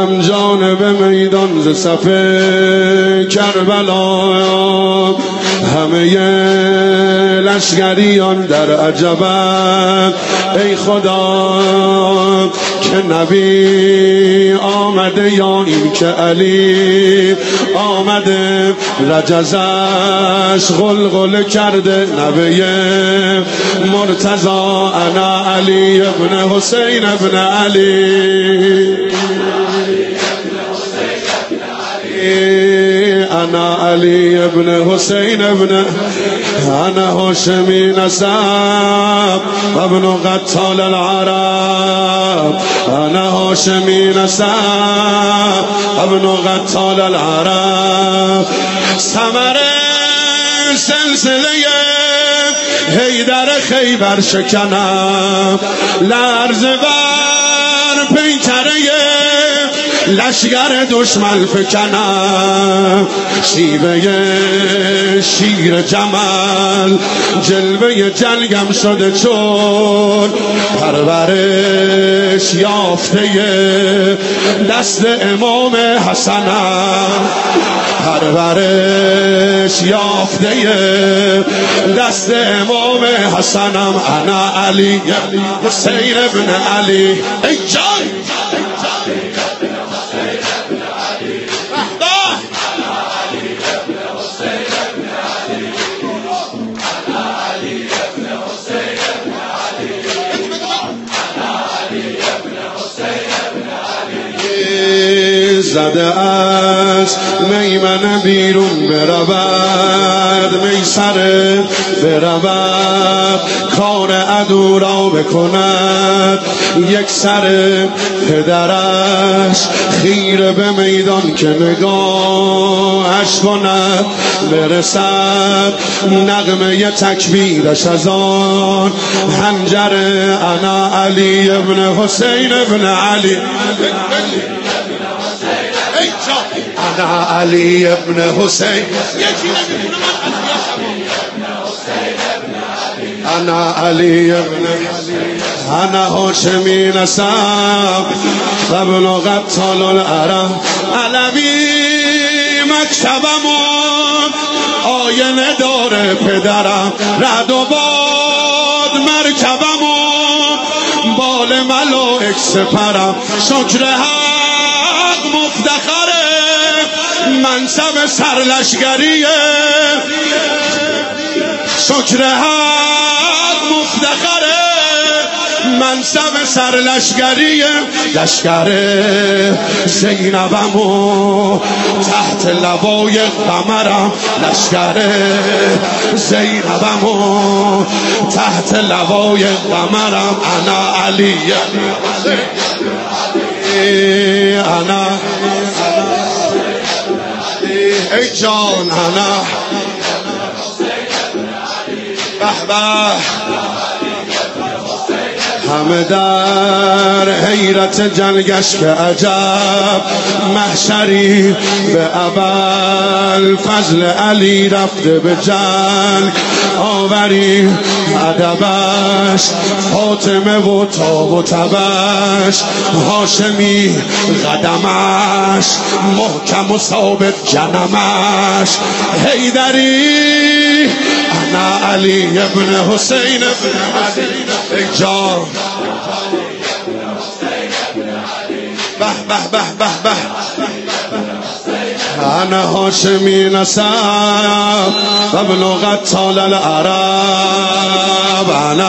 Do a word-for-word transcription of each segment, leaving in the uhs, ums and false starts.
رفتم جانب میدان ز صف کربلا، همه لشکریان در عجبند ای خدا که نبی آمده یا این که علی آمده. رجزش غلغل کرده نبی مرتضا، انا علی ابن حسین ابن علی، انا علی ابن حسین ابن، انا هاشمی نسب ابن قتال العرب، انا هاشمی نسب ابن قتال العرب. ثمر سلسله حیدر خیبر شکنم، لرز بر پیکره لشگر دشمن فکنم. شیوه شیر جمل جلوه جنگم شده چون پرورش یافته دست امام حسنم، پرورش یافته دست امام حسنم. انا علی حسین ابن علی. ای جان زده از میمن بیرون برود، میسره برود کار عدو را بکند. یک سر پدرش خیره به میدان که نگاهش کند، برسد نغمه تکبیرش از آن حنجره. انا علی ابن حسین ابن علی، انا علی ابن حسین، انا علی ابن، انا هاشمی نسب ابن قتال العرب. علوی مکتبمون آینه داره پدرم، رعد و باد مرکبمون بال ملائک سپرم. شکر حق مفتخره منصب سرلشکریه، شکر حق مفتخره منصب سرلشکریه. لشکر زینبمو تحت لوای قمرم، لشکر زینبمو تحت لوای قمرم. انا علی انا ای جان انا به به همه در حیرت جنگش که عجب محشری به ابل فضل علی رفته به جنگ آوری. ادبش فاطمه و تاب و تبش هاشمی قدمش محکم و ثابت جنمش حیدری. انا علی ابن حسین ابن علی. ای جان به به به به به انا هاشمی نسب ابن قتال العرب. انا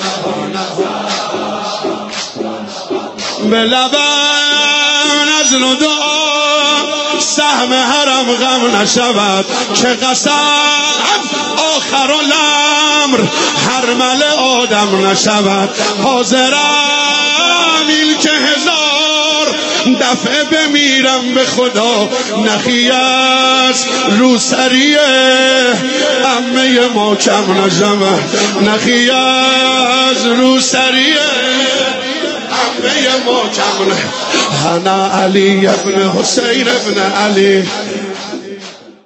به لبن از دعا سهم حرم غم نشود که قسم آخر الامر حرمل آدم نشود. حاضرم این که هزار دفعه بمیرم به خدا نخی از روسریه امه ما کم نشود، نخی از روسریه امه ما کم نشود. انا علی ابن حسین ابن علی.